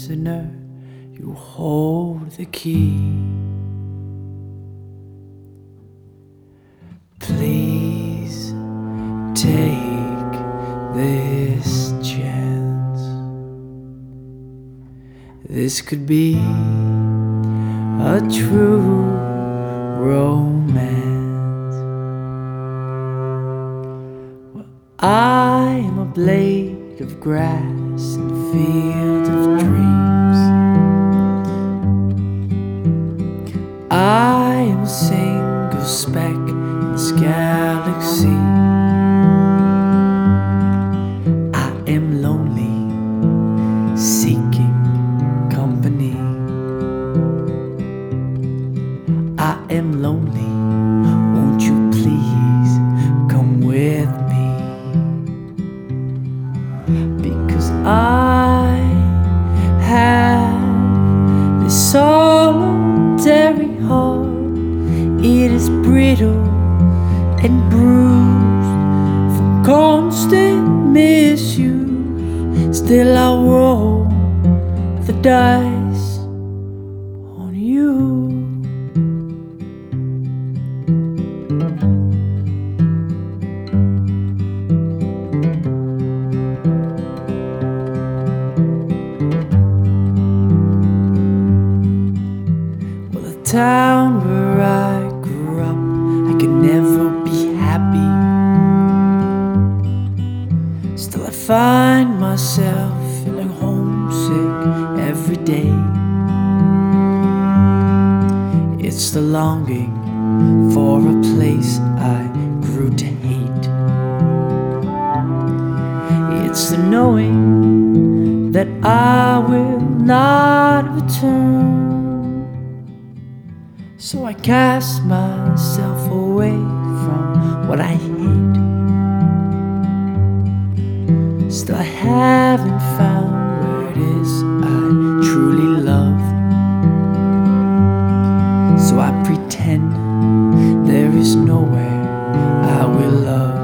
prisoner, you hold the key. Please take this chance. This could be a true romance. Well, I am a blade of grass in a field of dreams. I am a single speck in this galaxy. I am lonely, seeking company. I am lonely, won't you please come with me? Because I have this solitary heart. It is brittle and bruised from constant misuse. Still I roll the dice on you. Well, the town where I grew up, I could never be happy. Still I find myself feeling homesick every day. It's the longing for a place I grew to hate. It's the knowing that I will not return. So I cast myself away from what I hate. Still I haven't found where it is I truly love. So I pretend there is nowhere I will love.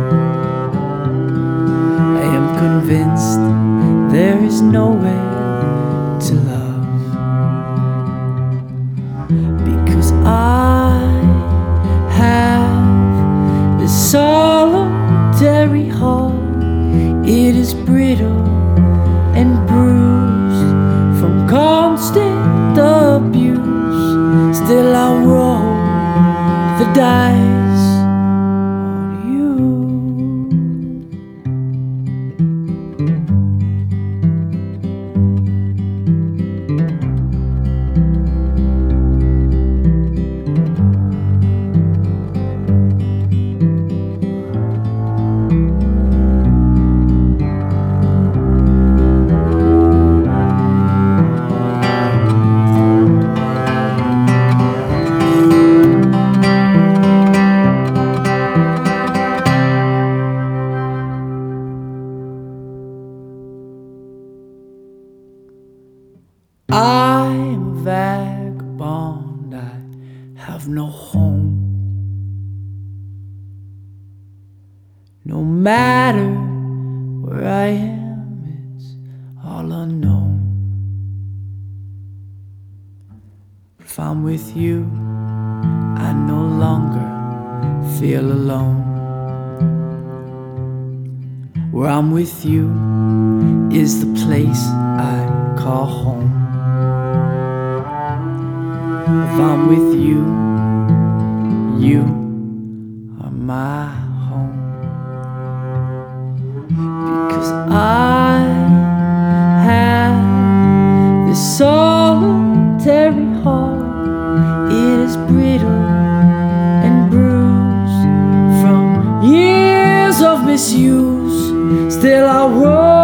I am convinced there is nowhere to love. Because I have this solitary heart. It is brittle and bruised from constant abuse. Still I roll the dice on you. I'm a vagabond, I have no home. No matter where I am, it's all unknown. But if I'm with you, I no longer feel alone. Where I'm with you is the place I call home. If I'm with you, you are my home. Because I have this solitary heart. It is brittle and bruised from years of misuse. Still I roll